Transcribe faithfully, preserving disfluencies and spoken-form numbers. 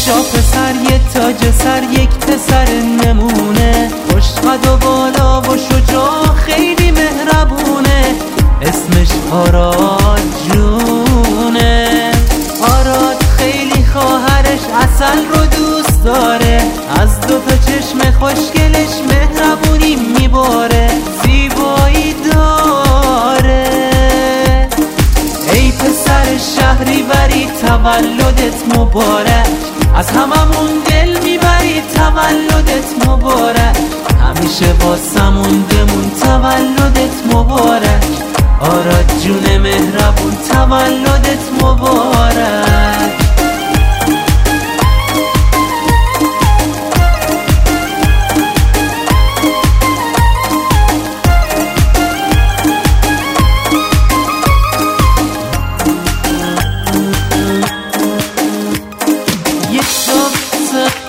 جا پسر یه تاج سر، یک پسر نمونه، خوشقد و بالا و شجاع، خیلی مهربونه، اسمش آراد جونه. آراد خیلی خواهرش عسل رو دوست داره، از دو تا چشم خوشگلش مهربونی میباره، زیبایی داره. ای پسر شهری بری تولدت مبارک، از هممون دل میبری تولدت مبارک، همیشه واسمون بمون تولدت مبارک. آراد جون مهربون تولدت مبارک. It's